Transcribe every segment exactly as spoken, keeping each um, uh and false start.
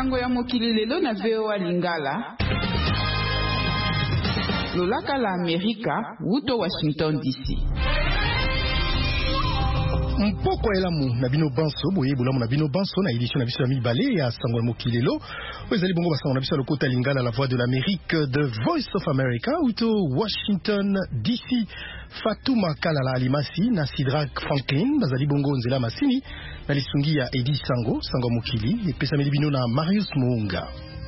Sango ya mokili lelo na V O A Lingala. Lolaka la Amerika, wuto Washington D C. Mpoko elamu na bino banso boye bolamu na bino banso na édition na biso ya mibale ya sango ya mokili lelo ezali bongo basango na biso lokota Lingala, la voix de l'Amérique, The Voice of America, wuto Washington D C. Fatuma Kalala Alimasi na Sidrak Franklin bazali bongo nzela masini na lisungi ya Edi Sango sango ya mokili epesa bino na Marius Muunga.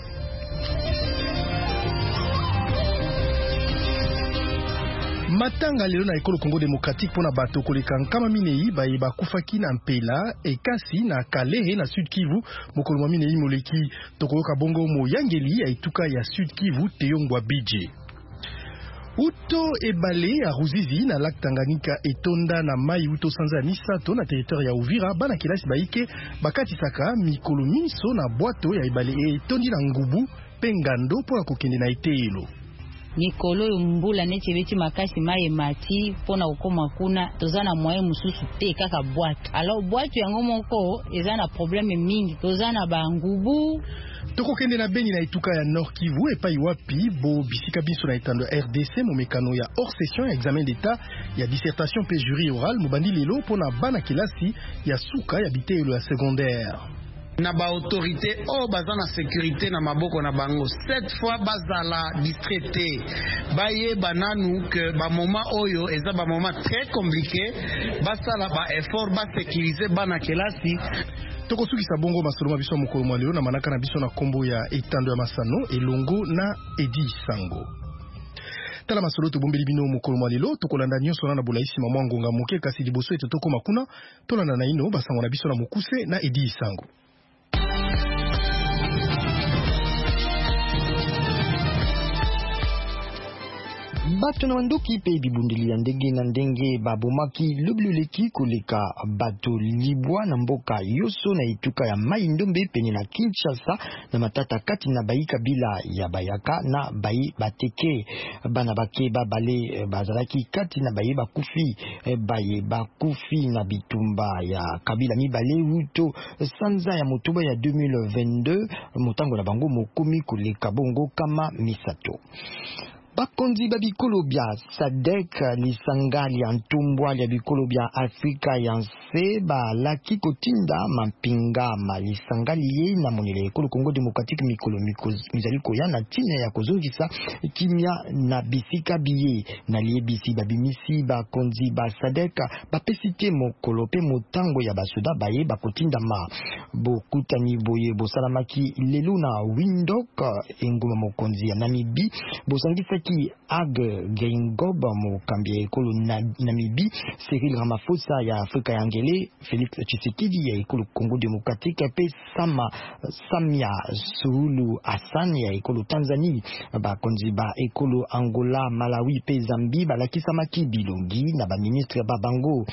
Matanga lelo na ekolo Congo démocratique pona bato koleka nkama minei baye bakufaki na mpela ekasi na Kalehe na Sud Kivu mokolo mwa minei moleki tokoyoka bongo moyangeli ya etuka ya Sud Kivu Teyongwa Bidje. Uto ebale ya Ruzizi na Lac Tanganyika etonda na mai uto sanza misato na territoire ya Uvira bana kilasi baike bakatisaka mikolo miso na bwato ya ebale etondi na ngubu pengando po akokende na etelo. Mikolo mbula neti beti makasi maye mati pona ukoma kuna tozana moye mususu te kaka boîte. Alors boîte yango moko ezana problème mingi tozana ba ngubu. Toko kende na Beni na etuka ya Nord Kivu epai wapi bo bisika biso na etando R D C mo mekano ya hors session ya examen d'état ya dissertation pe jury oral mobandi lelo pona bana kilasi ya suka ya bitelo ya secondaire. Na ba autorité o bazana sécurité na maboko na bango cette fois bazala distraité baye bananu que ba moment oyo eza ba moment très compliqué basala ba effort ba sécuriser bana kelasi. Toko sukisa bongo masoloma biso mokolo mwa lelo na manaka na biso na kombo ya etando ya Masano elongo na Edi Sango. Tala masolo to bombeli bino mokolo mwa lelo tokolanda nyonso na bolaisi mwa ngonga moke kasi liboso ete toko makuna tolanda na ino basango na biso na mokuse na Edi Sango. Bato na wandoki pe bibundeli ya ndenge na ndenge babomaki lobululeki koleka bato libwa na mboka yoso na ituka ya mai ndombe pene na Kinshasa na matata kati na bayi kabila ya bayaka na bayi bateke bana bake babale bazalaki kati na bayi bakufi bayi bakufi na bitumba ya kabila mibale wuto sanza ya motoba ya deux mille vingt-deux motango na bango mokomi koleka bongo kama misato. Bakonzi babikolo bya Sadek lisangali ya ntumbwa ya bikolo bya Afrika ya nse ba laki kotinda mampinga malisangali ye na monele ekolo Congo démocratique mikolo mizaliko ya na tina ya kozongisa kimia na bisika biye na liebisi babimisi bakonzi ba Sadek bapesite mokolo pe motango ya basoda baye bakotinda ma bokutani boye bosalamaki lelo na Windhoek engoma mokonzi ya Namibi bosangisa ki Ag Geingob mo kambia ekolo na Namibi Cyril Ramaphosa ya Afrika ya Ngele Félix Tshisekedi ya ekolo Congo démocratique pe Sama Samia Suluhu Hassan ya ekolo Tanzania bakonzi ba ekolo Angola Malawi pe Zambie balakisa maki bilongi na ba ministre ba bango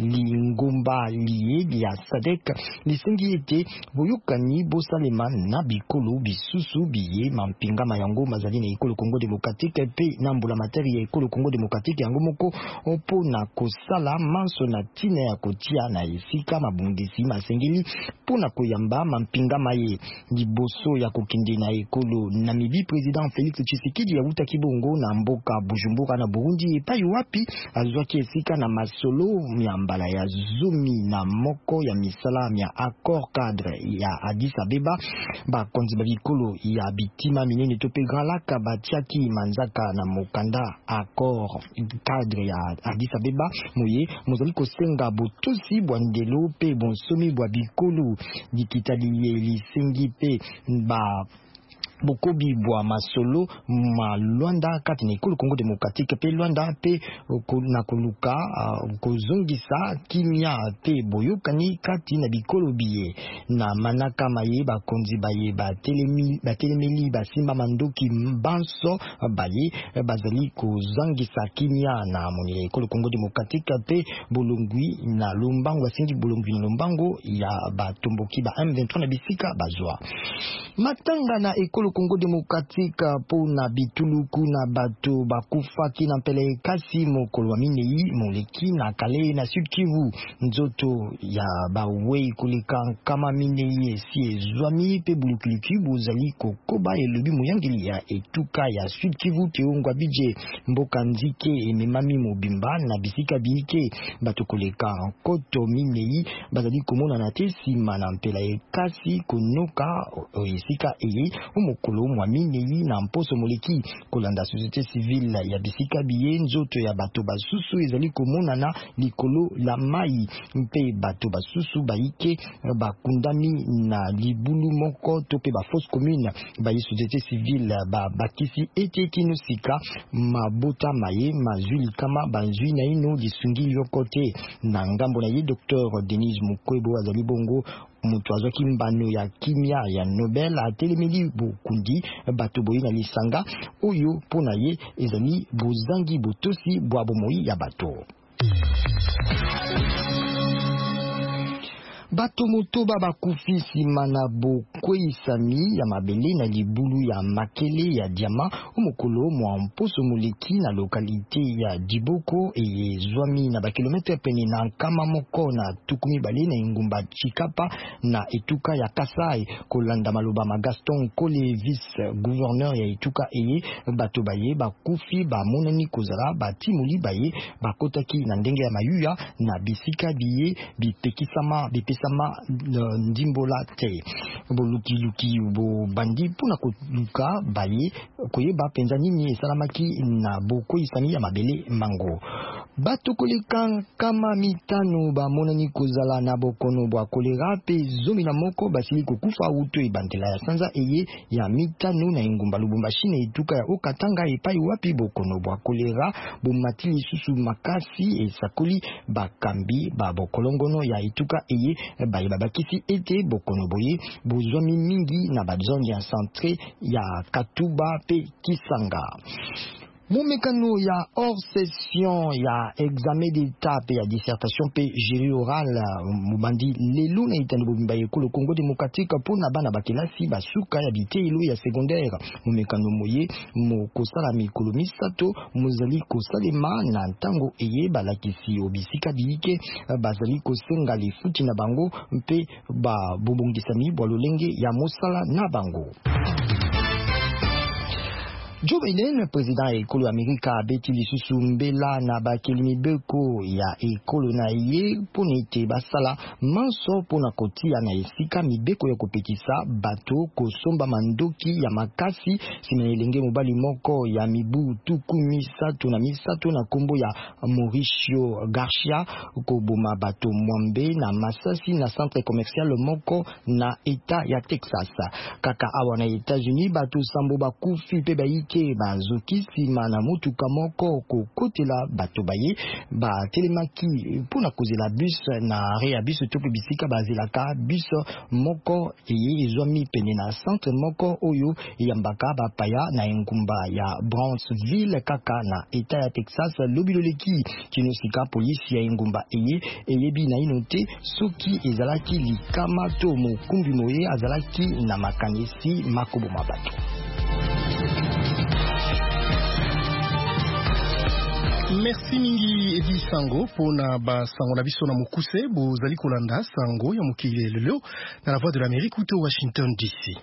lingomba liye ya Sadek lisengi ete boyokani bosalema na bikolo bisusu biye mampinga mayango mazali na ekolo Congo démocratique pe nambula materi ya ekolo Congo démocratique yango moko opo na kosala manso na tina ya kotia na esika mabungisi masengeli pona koyamba mampinga maye liboso ya kokende na ekolo Namibi. Président Félix Tshisekedi ya uta kibongo na mboka Bujumbura na Burundi epai wapi azwaki esika na masolo miambala ya zumi na moko ya misala ya accord cadre ya Addis Abeba bakonzi babikolo ya bitima minene tope Grand Lac batiaki manzaka na mokanda accord cadre ya Addis Abeba moye mozali kosenga botosi bwandelo pe bonsomi bwa bikolo dikitali lisengi pe ba bokobi bwa masolo ma Luanda kati na ekolo Congo démocratique pe Luanda pe na koluka uh, kozongisa kimia pe boyokani kati na bikolo biye na manaka maye bakonzi baye batelemi batelemeli basimba mandoki banso baye bazali kozongisa kimia na monele ekolo Congo démocratique pe bolongwi na lombango basingi bolongwi na lombango ya batomboki ba M vingt-trois na bisika bazwa matanga na ekolo Congo Démocratique pona bituluku na bato bakufaki na mpele kasi mokolo wa minei moleki na Kale na Sud Kivu. Nzoto ya bawei kulika kama minei esi ezwami pe bulukiliki bozali kokoba elobi moyangeli ya etuka ya Sud Kivu teongwa bije mboka nzike ememami mobimba na bisika biike bato koleka koto minei bazali komona na te sima na mpela ekasi konoka esika eye umokolo mwa minei na mposo moleki kolanda société civile ya bisika biye nzoto ya bato basusu ezali komona na likolo la mai mpe bato basusu baike bakundami na libulu moko to pe ba fausse commune bayi société civile ba bakisi ete kino sika mabota maye mazuli kama banzui na ino disungi yokote na ngambo na ye docteur Denis Mukwebo azali bongo mutu azwaki mbano ya kimia ya Nobel atelemeli bokundi bato boyi na lisanga oyo pona ye ezali bozangi botosi bwa bomoi ya bato. Bato motoba bakufi sima na bokweisami ya mabele na libulu ya makele ya diama umokolo mwa mposo moleki na lokalite ya Diboko eye zwami na bakilometre pene na nkama moko na tukumi bale na ingumba Chikapa na etuka ya Kasai kolanda maloba ma Gaston Kole vice gouverneur ya etuka eye bato baye bakufi ba monani kozala batimuli baye bakotaki na ndenge ya mayuya na bisika biye bipekisama bipesa sama ndimbola te boluki luki bo bandi puna koluka baye koyeba penza nini esalamaki na boko isani ya mabele mango bato koleka kama mitano ba monani kozala na bokono bwa kolera pe zomi na moko basili kokufa uto ebandela ya sanza eye ya mitano na ingumba Lubumbashi na etuka ya Okatanga epai wapi bokono bwa kolera bomatili susu makasi esakoli bakambi ba bokolongono ya etuka eye baye babakisi ete bokono boye bozwami mingi na bazone ya centre ya Katuba pe Kisanga. Mumekano ya hors session ya examen d'état pe ya dissertation pe jury oral mubandi lelo na itani bobimba ekolo Congo Démocratique pona bana bakelasi basuka ya bitelo ya secondaire. Mumekano moye mo kosala mikolo misato mozali kosalema na ntango eye balakisi obisika biike bazali kosenga lifuti na bango mpe ba bobongisami bwa lolenge ya mosala na bango. Joe Biden, président ya ekolo Amerika abeti lisusu mbela na bakeli mibeko ya ekolo na ye pona ete basala manso pona kotia na esika mibeko ya kopekisa bato kosomba mandoki ya makasi sima elenge mobali moko ya mibu tuku misato na misato na kombo ya Mauricio Garcia koboma bato mwambe na masasi na centre commercial moko na eta ya Texas. Kaka awa na États-Unis bato sambo bakufi pe baiki bazoki sima na mutuka moko kokotela bato baye ba telemaki pona kozela bus na area bus to bisika bazelaka bus moko eye ezwami pene na centre moko oyo yambaka bapaya na engumba ya Brownsville kaka na eta ya Texas lobiloleki kinosika polisi ya engumba eye eyebi na inote soki ezalaki likama to mokumbi moye azalaki na makanisi makobo mabato. Merci mingi Edi Sango pona ba sango na biso na mukuse bozali kolanda sango ya mokili lelo na la voix de l'Amérique ou to Washington D C.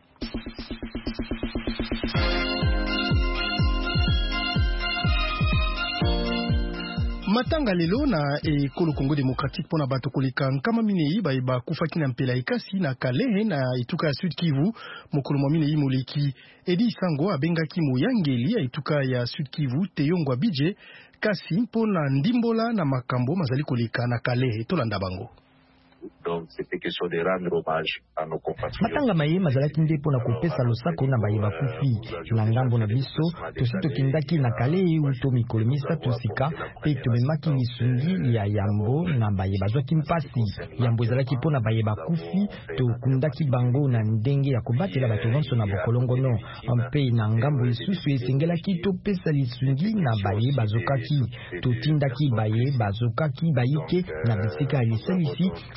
Matanga lelo na ekolo Congo Démocratique pona bato koleka nkama minei ba kufaki na mpela ekasi na Kalehe na etuka ya Sud Kivu mokolo mwa minei moleki Edi Sango abengaki moyangeli ya etuka ya Sud Kivu teyongwa bije kasi mpona ndimbola na makambo mazali koleka na Kalehe tolanda bango. Donc c'était question de rendre hommage à nos compatriotes. Matanga maye mazalaki nde pona kopesa losako na baye bakufi na ngambo na biso tosi tokendaki na Kalehe uto mikolo misato sika pe tomemaki lisungi ya yambo na baye bazwaki mpasi yambo ezalaki pona baye bakufi tokundaki bango na ndenge ya kobatela bato nyonso na bokolongono mpe na ngambo lisusu esengelaki topesa lisungi na baye bazokaki totindaki baye bazokaki bayike na bisika ya lisalisi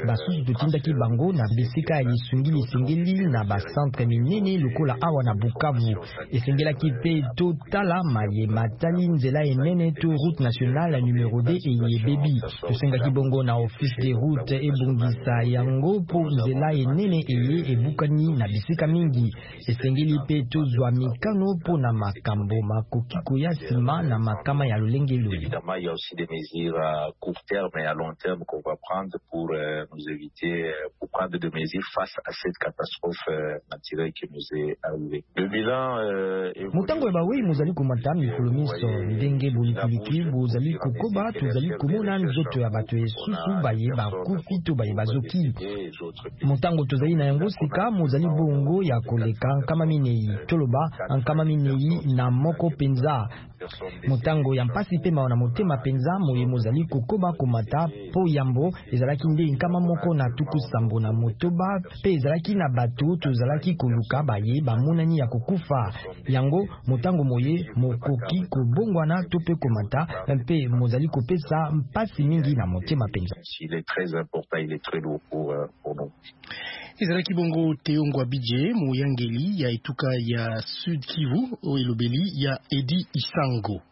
basusu totindaki bango na bisika ya lisungili singeli na bacentre minene lokola awa na Bukavu. Esengelaki pe totala maye matali nzela enene to route nationale numéro deux eyebebi. Tosengaki bongo na office de route ebongisa yango po nzela enene eye ebukani na bisika mingi. Esengeli pe tozwa mikano po na makambo makoki koya sima na makama ya lolenge lolo. Évidemment, il y a aussi des mesures à court terme et à long terme qu'on va prendre pour euh, nous éviter, pour prendre des mesures face à cette catastrophe euh, naturelle qui nous est arrivée. Le bilan euh, est... Mutango eba wei muzali kumata mikolo miso ndenge bulikuliki buzali kukoba tuzali kumona nzoto ya bato esusu baye bakufi to baye bazoki. Mutango tozali na yango sika muzali bongo ya koleka nkama minei toloba nkama minei na moko penza. Mutango ya mpasi pe maona motema penza moye mozali kokoba komata po yambo ezalaki nde nkama moko na tuku sambo na motoba pe ezalaki na bato tozalaki koluka baye bamonani ya kokufa yango mutango moye mokoki kobongwana to pe komata pe mozali kopesa mpasi mingi na motema penza. Il est très important, il est très lourd pour, euh, pour nous. Ezalaki bongo Teongwa Bidje Moyangeli ya etuka ya Sud Kivu o elobeli ya Edi Isango.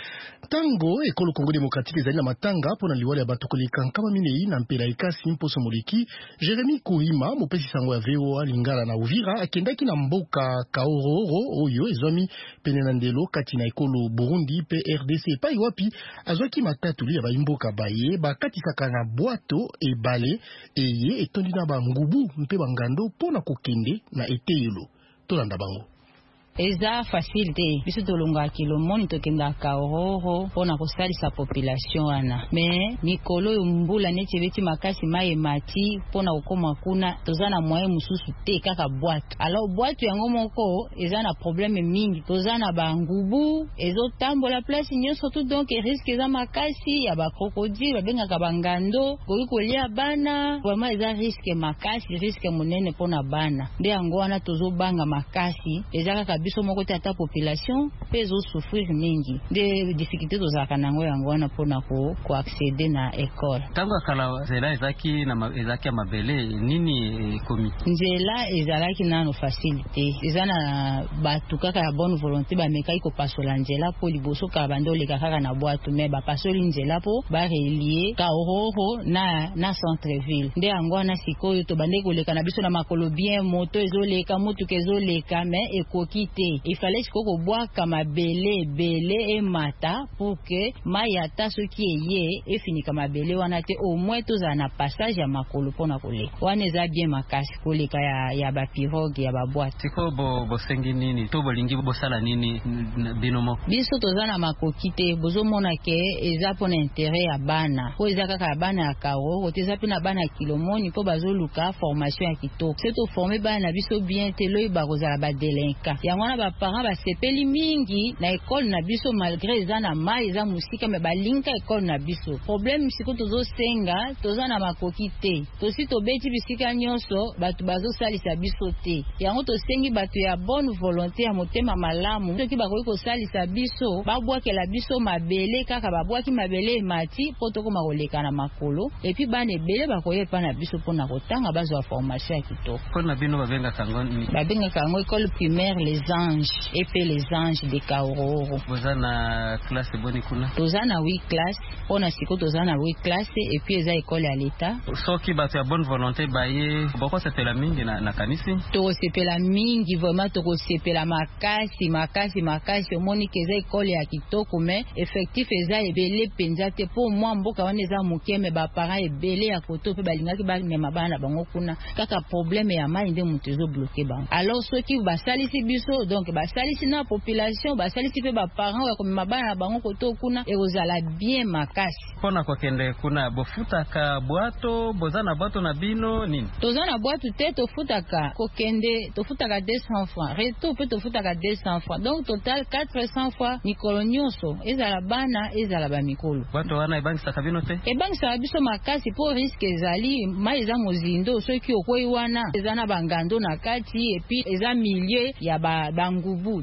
Tango ekolo Congo démocratique ezali na matanga pona liwala ya bato koleka nkama minei na mpela ekasi mposo moleki. Jeremy Kuhima mopesi sango ya V O A Lingala na Uvira akendaki na mboka Kaororo oyo ezwami pene na ndelo kati na ekolo Burundi P R D C epai wapi azwaki matatuli ya baimboka baye bakatisaka na bwato ebale eye etondi na bangubu mpe bangando pona kokende na eteyelo tolanda bango. Eza facile te biso tolonga kilomoni tokenda Kaororo pona kosalisa population wana me mikolo mbula neti beti makasi maye mati pona kokoma kuna tozana moyen mususu te kaka boîte. Alors boîte yango moko eza na problème mingi tozana bangubu ezo tambola place nyonso tout donc risque eza makasi ya ba crocodile babengaka bangando koki kolia bana vraiment eza risque makasi risque munene pona bana nde yango wana tozobanga makasi eza kaka biso moko tata population pezo souffrir mingi de difficulté tozaka nango yango wana pona ko ko accéder na école. Tango kala zela ezaki na ezaki mabele nini komi nzela ezalaki nano facilité eza na batu kaka ya bonne volonté ba mekai ko pasola nzela po liboso ka bando le kaka na boîte mais ba pasoli nzela po ba relier Kaororo na na centre ville nde yango wana sikoyo to bande ko leka na biso na makolo bien moto ezoleka motu kezoleka mais ekokite il fallait que boaka mabele bele et mata pour que mayata ce qui est yé et fini kama bele wana te au moins toza na passage ya makolo pona kole wana eza bien makasi koleka ya ya ba pirogue ya ba boîte tiko bo bo sengi nini to bolingi bo sala nini binomo biso toza na makoki te bozo mona ke eza pona intérêt ya bana po eza kaka bana ya Kaororo teza pina bana kilomoni po bazoluka formation ya kitoko c'est to former bana biso bien te loyi ba kozala ba delinquant ya wana ba parents ba sepeli mingi na école na biso malgré eza na mai eza musika me balinka école na biso problème siko tozo senga toza na makoki te tosi tobeti bisika nyonso batu bazo salisa biso te yango to sengi batu ya bonne volonté ya motema malamu soki bakoki kosalisa biso babwakela biso mabele kaka babwaki mabele mati po tokoma koleka na makolo et puis bana ebele bakoyepa na biso pona kotanga bazwa formation ya kitoko pona bino babenga kango babenga kango école primaire les anges et puis les anges de Kaororo. Vous avez une classe bonne kuna? Vous avez huit classes. On a siko vous avez huit classes et puis les écoles à l'état. So qui bat bonne volonté baye beaucoup c'est la mingi na na kanisi. To c'est la mingi vraiment to c'est la makasi makasi makasi au moni que les écoles ya kitoko mais effectif eza ebele penza te pour moi mboka wana eza muke me ba parents ebele ya koto pe balingaki ba mema bana bango kuna kaka problème ya mai nde mutezo bloquer ba. Alors ceux qui ba salisi biso donc ba salisi na population ba salisi pe ba parents comme mabana bango koto kuna e ozala bien makasi pona kokende kuna bofuta ka bwato bozana bwato na bino nini tozana bwato te tofuta ka kokende tofuta ka deux cents francs retour pe tofuta ka deux cents francs donc total quatre cents fois mikolo nyonso ezala bana ezala ba mikolo bwato wana ebangi saka bino te ebangi saka biso makasi po risque ezali mai eza mozindo soki okoyi wana ezana bangando na kati et puis eza milieu ya ba bangubu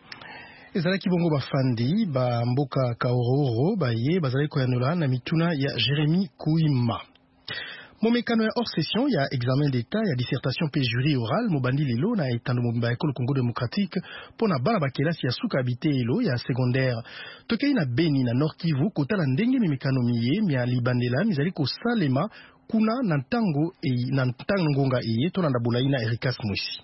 ezalaki bongo bafandi ba mboka Kaororo baye bazali koyanola na mituna ya Jeremy Kuima. Momekano ya hors session ya examen d'état ya dissertation pe jury oral mobandi lelo na etando mobimba ekolo Congo démocratique pona bana bakelasi ya suka habité elo ya secondaire. Tokei na Beni na Nord Kivu kotala ndenge mimekano miye mia libandela mizali kosalema kuna na ntango e na ntango ngonga eye tona ndabulai na Ericas Mwisi.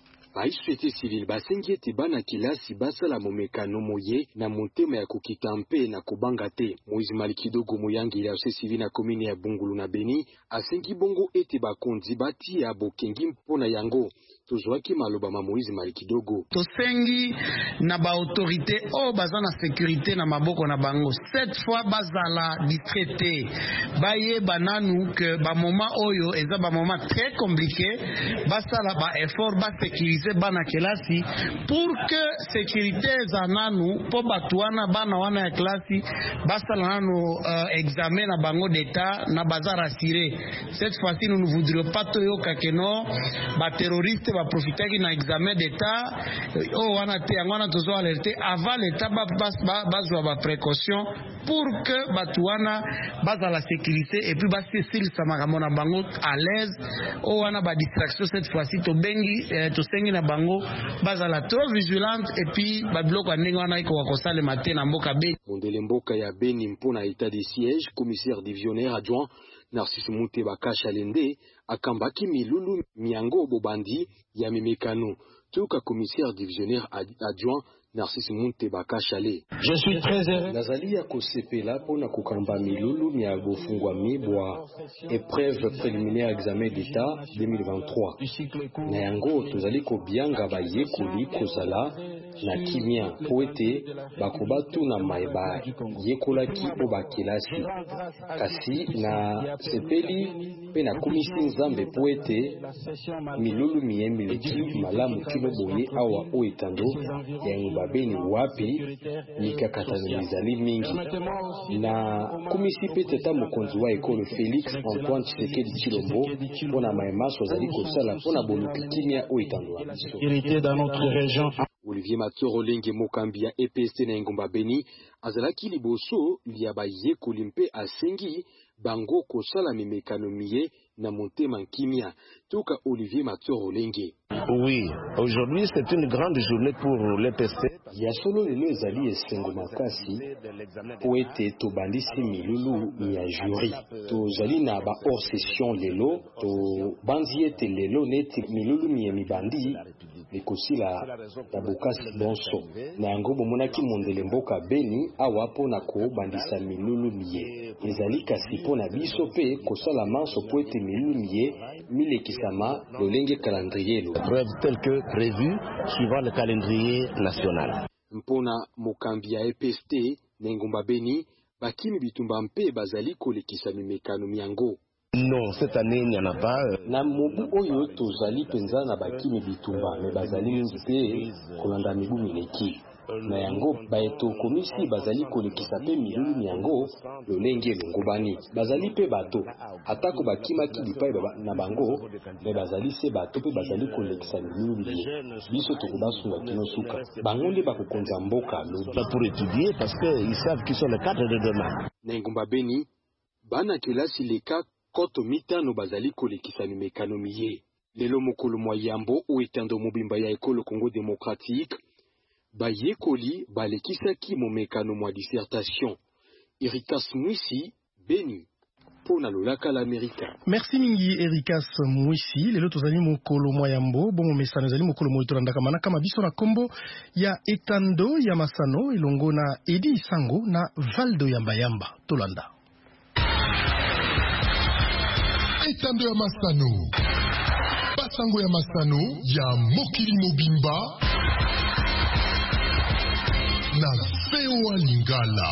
Ba société civile basengi ete bana kilasi basala momekano moye na motema ya kokita mpe na kobanga te. Moïse Malikidogo moyangi ya société civile na commune ya Bungulu na Beni asengi bongo ete bakonzi bati ya bokengi mpona yango. Tozwaki maloba ma Moïse Malikidogo. Tosengi na ba autorité o baza na sécurité na maboko na bango. Cette fois bazala distraité. Baye bananu que ba moment oyo eza ba moment très compliqué. Basala ba effort ba sécuriser bana kelasi pour que sécurité za nanu po batuana bana wana ya klasi basala nanu uh, examen na bango d'état na baza rassuré. Cette fois-ci nous ne voudrions pas toyo kakeno ba terroriste va profiter na examen d'état oh wana te ngwana tozo alerter avant l'état ba bazwa ba précaution pour que batuana baza la sécurité et puis ba cécile samagamo na bango à l'aise oh wana ba distraction cette fois-ci to bengi eh, to sengi na bango baza la trop vigilante et puis ba bloka ndenge wana iko wakosale matin na mboka Beni. Mondele mboka ya Beni mpona état de siège, commissaire divisionnaire adjoint Narcisse Mouteba Kachalende akambaki milulu miango bobandi ya mimekano. Tuka commissaire divisionnaire adjoint Narcisse Mouteba Kachale. Je suis très heureux. Nazali ya kosepela pona kokamba milulu mia bofungwa mibwa épreuve préliminaire examen d'état deux mille vingt-trois. Na yango tozali kobianga bayekoli kozala na kimia poete bakobatu na maeba yekolaki o bakelasi. Kasi na sepeli pe na komisi nzambe poete milulu miemileki malamu kilo boye awa o etando ya Beni wapi mikakatano mizali mingi na komisi peteta mokonzi wa ekolo Félix Antoine Tshisekedi Tshilombo pona maemaso zali kosala pona boluki kimia o etando irrité dans notre région. Olivier Matoro Lenge Mokambi ya E P S T na Ngomba Beni azalaki liboso liya bayekoli mpe asengi bango kosala mimekano miye na motema kimia. Toka Olivier Matoro Lenge. Oui, aujourd'hui c'est une grande journée pour l'E P S T. Ya solo lelo ezali esengo makasi po ete tobandisi milulu ya jury. Tozali na ba hors session lelo, to banzi ete lelo neti milulu ya mibandi likosila na bokasi bonso. Na yango bomonaki mondele mboka Beni awa pona ko bandisa milulu miye. Ezali kasi pona biso pe kosala manso po ete milulu miye milekisama lolenge calendrier lo. Preuve telle que prévue suivant le calendrier national. Mpona mokambi ya E P S T na Ngomba Beni bakimi bitumba mpe bazali kolekisa mimekano miango. Non, cette année il n'y en a pas. Na mobu oyo tozali penza na bakimi bitumba me bazali nzite kolanda mibu mileki. Na yango baeto komisi bazali kolekisa pe milulu miango lolenge longobani. Bazali pe bato atako bakima ki dipai na bango me bazali se bato pe bazali kolekisa milulu miye. Biso tokubasunga kino suka. Bango nde bakokonza mboka lobi. Pour étudier parce que ils savent qu'ils sont les cadres de demain. Na Ngomba Beni bana kelasi leka koto mitano bazali kolekisa mimekano miye. Lelo mokolo moyambo o etando mobimba ya ekolo Congo démocratique bayekoli balekisaki momekano mwa dissertation. Ericas Mwisi, Beni, pona lolaka l'América. Merci mingi Ericas Mwisi. Lelo tozali mokolo moyambo bomo mesano zali mokolo moyo ndaka manaka mabiso na kombo ya etando ya masano elongo na Edi Sango na Valdo Yamba Yamba Tolanda. Etando ya masano Basango ya masano ya mokili mobimba na Feo Lingala.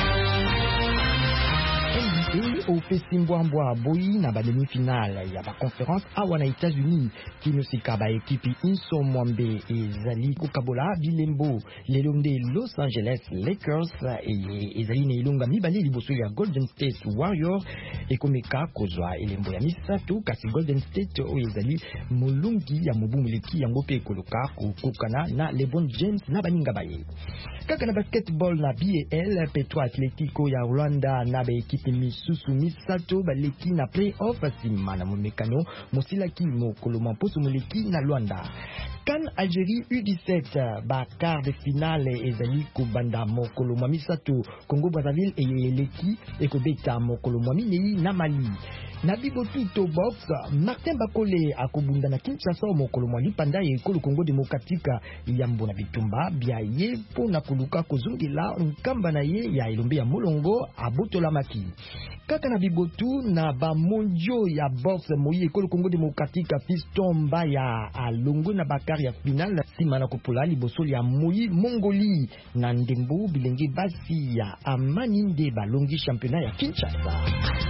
Au Festimbwambwa Boyi na ba demi-finale ya ba conférence awa na États-Unis kinosika ba ekipi Inso Mwambe ezali kokabola bilembo lelonde Los Angeles Lakers e ezali na ilonga mibale liboso ya Golden State Warriors ekomeka kozwa elembo ya misato kasi Golden State oyo ezali molungi ya mobumuleki yango pe ekoluka kokokana na LeBron James na baninga baye. Kaka na basketball na B A L, Petro Atletico ya Rwanda na baekipe misusu misato baleki na play-off sima na momekano mosilaki mokolo mposo moleki na Rwanda. Kan Algérie U dix-sept ba quart de finale ezali kobanda mokolo mwa misato, Congo Brazzaville eyeleki ekobeta mokolo mwa minei na Mali. Na bibotuto box, Martin Bakole akobunda na Kinshasa mokolo mwa lipanda ya ekolo Congo Demokratika yambo na bitumba bia ye po na koluka kozongela nkamba na ye ya elombe ya molongo abotola maki. Kaka na bibotu na ba mondio ya box moyi ekolo Congo Demokratika Fiston Mbaya alongo na bakari ya final sima na kopola liboso ya moyi Mongoli na ndembo bilenge basi ya Amani nde balongi championnat ya Kinshasa.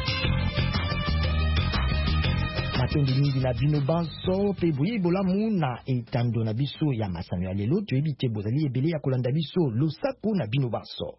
Matondi mingi na bino banso pe boye bolamu na etando na biso ya masano ya lelo toyebite bozali ebele ya kolanda biso losako na bino banso.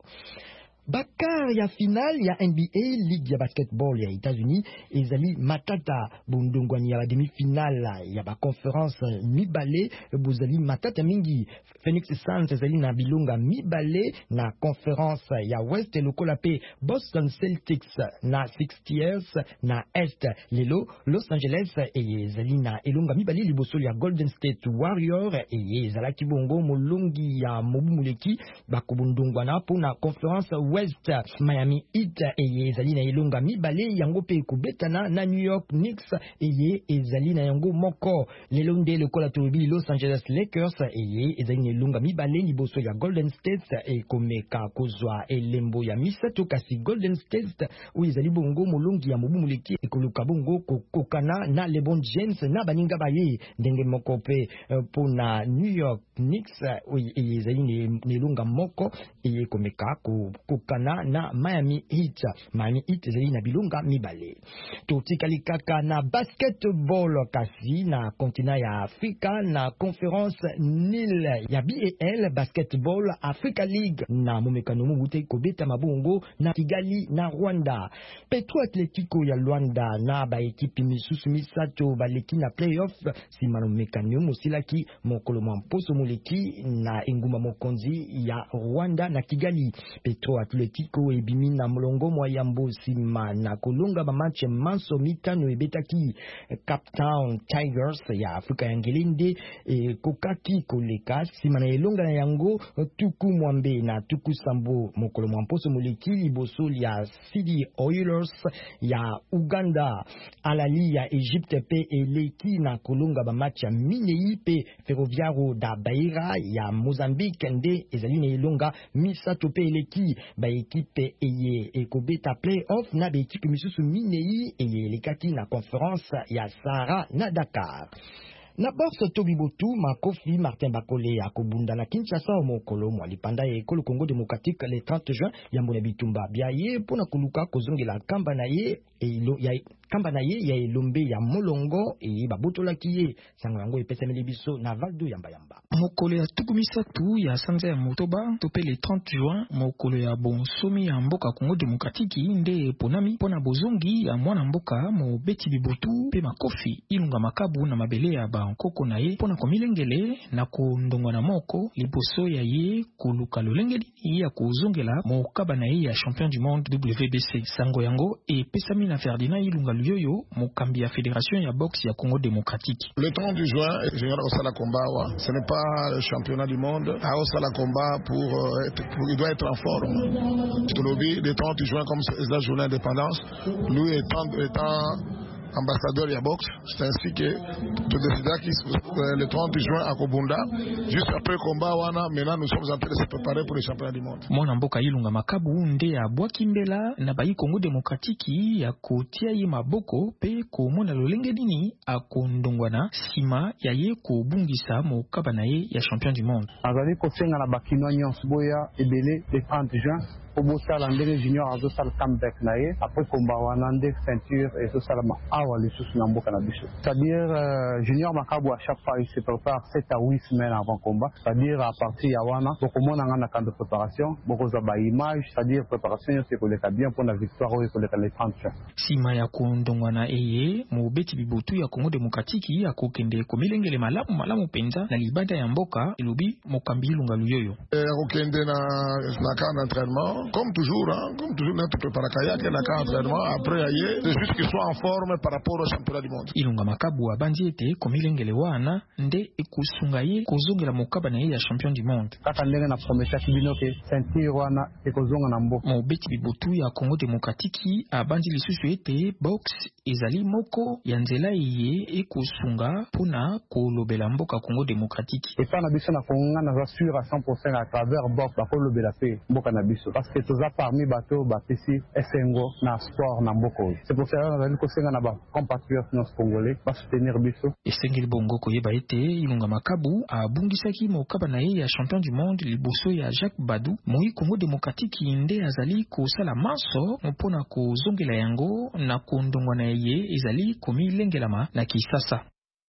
Bakar ya final ya N B A Ligue ya basketball ya États-Unis ezali matata bundongwani ya demi-finale ya ba conference mibale bozali matata mingi. Phoenix Suns ezali na bilonga mibale na conference ya West lokola pe Boston Celtics na sixtiers na Est lelo Los Angeles ezali na elonga mibale liboso ya Golden State Warrior ezalaki bongo molongi ya mobumuleki bakobundongwana po na conference West. Miami Heat eye ezali na elonga mibale yango pe kubetana na New York Knicks eye ezali na yango moko lelo nde lokola tobi Los Angeles Lakers eye ezali na elonga mibale liboso ya Golden State ekomeka kozwa elembo ya misato kasi Golden State oyo ezali bongo molongi ya mobumuleki ekoluka bongo kokokana na LeBron James na baninga baye ndenge moko pe po na New York Knicks oyo ezali na elonga moko eye ekomeka kokokana na Miami Heat. Miami Heat ezali na bilonga mibale. Totikali kaka na basketball kasi na kontina ya Afrika na conference Nil ya B A L Basketball Africa League na momekano mubute kobeta mabongo na Kigali na Rwanda. Petro Atletico ya Rwanda na ba ekipi misusu misato baleki na playoff sima na momekano mosilaki mokolo mposo moleki na enguma mokonzi ya Rwanda na Kigali. Petro Atletico ebimi na molongo mwa yambo sima na kolonga ba match manso mitano ebetaki Cape Town Tigers ya Afrika ya Ngelende e kokaki koleka sima na elonga na yango tuku mwambe na tuku sambo mokolo mwamposo moleki liboso ya City Oilers ya Uganda. Alali ya Egypte pe eleki na kolonga ba match minei pe Ferroviario da Beira ya Mozambique nde ezali na elonga misato pe eleki ba ekipe eye ekobeta play-off na ba ekipe misusu minei eye elekaki na conference ya Sahara na Dakar. Na boxe Tobi Botu Makofi Martin Bakole akobunda na Kinshasa mokolo mwa lipanda ya ekolo Congo Démocratique le trente juin ya mbona bitumba bia ye pona kuluka kozongela kamba na ye elo ya kamba na ye ya elombe ya molongo e babotola kiye sango yango epesemeli biso na Valdo yamba yamba mokolo ya tukumisa tu ya sanza ya motoba topé le trente juin mokolo ya bonsomi ya mboka Congo Démocratique nde ponami pona bozongi ya mwana mboka mo beti bibotu pe Makofi ilunga makabu na mabele ya ba nkoko na ye pona komilengele na kondongwa na moko liboso ya ye koluka lolengeli ya kozongela mokaba na ye ya champion du monde W B C sango yango e pesami na Ferdinand Ilunga Luyoyo mokambi ya fédération ya boxe ya Congo Démocratique. Le trente juin, général Osala Combat, ce n'est pas le championnat du monde. À Osala Combat pour, être, pour il doit être en forme. Le trente juin comme c'est la journée d'indépendance, lui étant, étant ambassadeur ya boxe, c'est ainsi que tu décidas que le trente juin à Kobunda, juste après le combat, wana, maintenant nous sommes en train de se préparer pour les championnats du monde. Mwana mboka Ilunga Makabu nde ya Bwakimbela na bayi Congo Démocratique ya kotia ye maboko pe komona lolenge dini akondongwana sima ya ye kobungisa mokaba na ye ya champion du monde. Azali kosenga na bakino nyonso boya ebele le trente juin Obosa l'andé junior à Zosal comeback naé après combat wanande ceinture et Zosal ma awa les sous nambo cannabis. C'est-à-dire euh, junior Makabo à chaque fois il se prépare sept à huit semaines avant combat. C'est-à-dire à partir ya wana beaucoup mon ngana camp de préparation, beaucoup za ba image, c'est-à-dire préparation c'est pour les bien pour la victoire ou pour les trente. Sima ya kundongwana eye mu beti bibutu ya Congo Demokratiki ya kokende komilengele malamu malamu penza na libanda ya mboka elobi mokambi lunga luyoyo. Ya kokende na na camp d'entraînement comme toujours hein, comme toujours notre préparation ya na camp d'entraînement après aye c'est juste qu'il soit en forme par rapport au championnat du monde. Ilunga makabu abandi ete komilengele wana nde ekusunga ye kozongela mokaba na ye ya champion du monde. Kaka ndenge na promesa kibino ke ceinture wana ekozonga na mboka. Mo beti bibutu ya Congo Demokratiki abandi lisusu ete box ezali moko ya nzela ye ekosunga pona kolobela mboka Congo Demokratiki. Et pas na biso na Congo na za sûr à cent pour cent à travers box ba kolobela pe mboka na biso parce que toza parmi bato ba pesi esengo na sport na mboka. C'est pour ça que nous kosenga na ba compatriotes nos congolais ba soutenir biso. Esengeli bongo koyeba ete Ilunga Makabu abungisaki mokaba na ye ya champion du monde liboso ya Jacques Badou moi Congo Demokratiki nde azali kosala maso mpona kozongela yango na kondongwa na ye ezali komilengelama na Kisasa.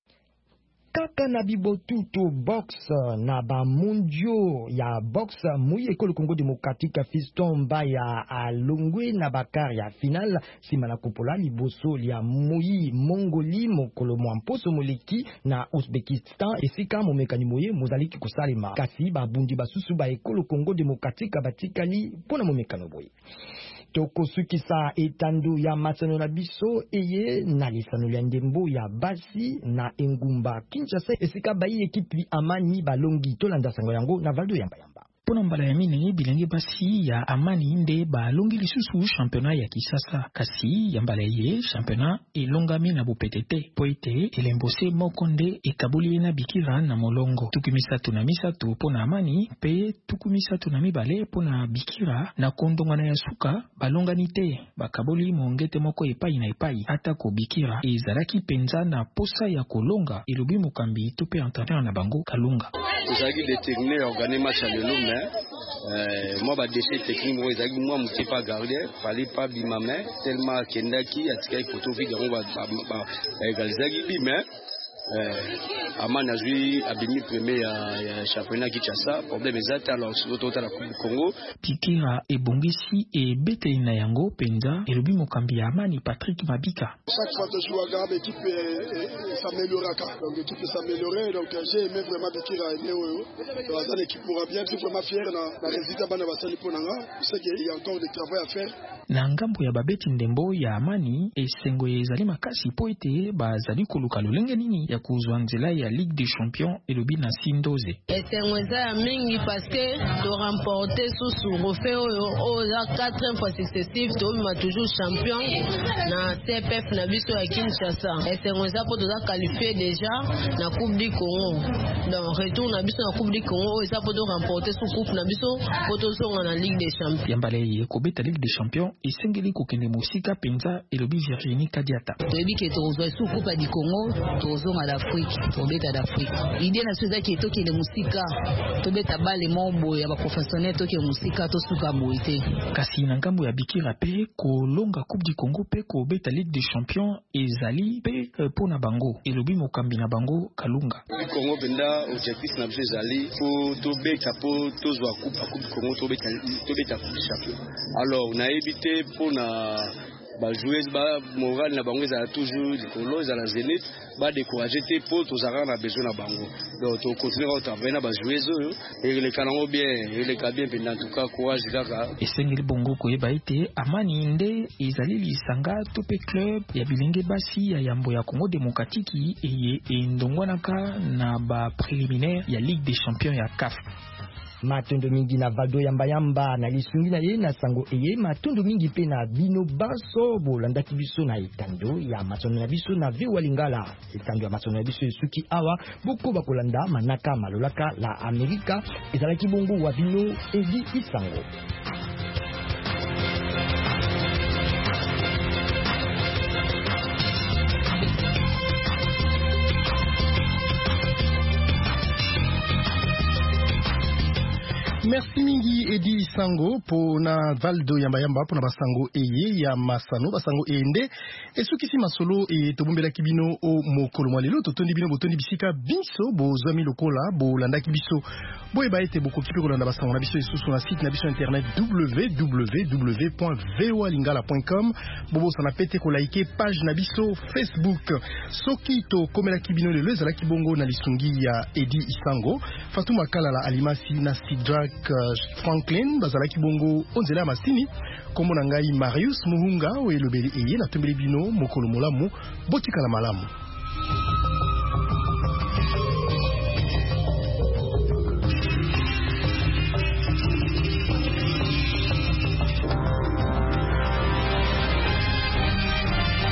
Kaka na bibotu to box na ba mondio ya box mui ekolo Congo Demokratika Fiston Mbaya alongwe na bakar ya final sima na kupola liboso ya mui Mongoli mokolo mwamposo moleki na Uzbekistan esika momekani moye mozaliki kosalema kasi babundi basusu ba ekolo Congo Demokratika batikali pona momekano boye. Toko sukisa etando ya masano na biso eye na lisano ya ndembo ya basi na engumba Kinshasa esika bayi ekipi Amani balongi tolanda sango yango na Valdo yamba yamba. Pona mbala ya mine bilenge basi ya Amani nde balongi lisusu championnat ya Kisasa kasi ya mbala ye championnat elongami na bopetete po ete elembose moko nde ekaboli na bikira na molongo tukumisatu na misatu pona Amani pe tukumisatu na mibale pona bikira na kondongana ya suka balongani te bakaboli mongete moko epai na epai atako bikira ezalaki penza na posa ya kolonga elobi mokambi to pe entraîneur na bango Kalunga. Ezaki déterminé à organiser match à l'Elomé. Euh, moi, bah, déchet technique, moi, ezaki moi, je ne pas garder, fallait pas bimame, tellement kendaki, atika ipoto vide, on va, bah, bah, égaliser bimame. Euh, Aman a joué à Bimi premier à championnat Kinshasa, problème exact alors sur l'autre la Coupe du Congo. Pikira et Bongisi et Bete na yango penza et le Mokambi Amani Patrick Mabika. Chaque fois que je joue à Garde, l'équipe s'améliore, donc l'équipe s'améliorer, donc j'ai aimé vraiment Pikira et Néo. Donc l'équipe pourra bien, je suis vraiment fier dans le résultat de Basali Ponanga. Je sais qu'il y a encore du travail à faire. Na ngambo ya babeti ndembo ya Amani esengo ezali makasi po ete bazali koluka lolenge nini ya kuzwa nzela ya Ligue des Champions elobi na Sindoze. Esengo eza mingi parce que to remporter sous sous refait o za quatrième fois successif to ma toujours champion na C P F na biso ya Kinshasa. Esengo eza po to za qualifier déjà na Coupe du Congo. Donc retour na biso na Coupe du Congo eza po to remporter sous coupe na biso po to zonga na Ligue des Champions. Yambale ye ko beta Ligue des Champions esengeli kokende musika penza elobi Virginie Kadiata. Toyebi ke tozwa sous coupe du Congo tozonga d'Afrique tobeta d'Afrique. L'idée na soza ki toki le musika tobeta bale mombo ya ba professionnel toki musika to suka boite. Kasi na ngambo ya bikira pe kolonga Coupe du Congo pe ko beta Ligue des Champions ezali pe pona bango elobi mokambi na bango Kalunga. Le Congo benda objectif na biso ezali po tobeta po tozwa coupe Coupe du Congo tobeta tobeta Coupe du Champion. Alors na éviter pona ba joueurs ba moral na bango za toujours likolo za la Zénith ba décourager te po to zara na besoin na bango donc to continuer à travailler na ba joueurs et les canons bien et les cabines pendant tout cas courage kaka esengeli bongo koyeba ete Amani nde ezali lisanga to pe club ya bilenge basi ya yambo ya Congo Demokratiki eye endongwanaka na ba préliminaire ya Ligue des Champions ya C A F. Matondo mingi na Valdo yamba yamba na lisungi na ye na sango eye matondo mingi pe na bino baso bolanda kibiso na etando ya masono na biso na Viwa Lingala etando ya masono na biso esuki awa boko bakolanda manaka malolaka la Amerika ezalaki bongo wa bino Edi Isango. Merci mingi Edi Sango pona Valdo yamba yamba pona basango eye ya masano basango ende esukisi masolo e tobombela kibino o mokolo mwalelo totondi bino botondi bisika biso bozwami lokola bolandaki biso boye baete bokoki pe kolanda basango na biso esusu na site na biso internet w w w point voa lingala point com bobo sana pete ko like page na biso Facebook soki to komela kibino lelo ezalaki bongo na lisungi ya Edi Isango Fatuma Kalala Alimasi na Sidrak Franklin bazalaki bongo onzela masini kombo na ngai Marius Muhunga o elobeli eye na tembele bino mokolo molamu botikala malamu.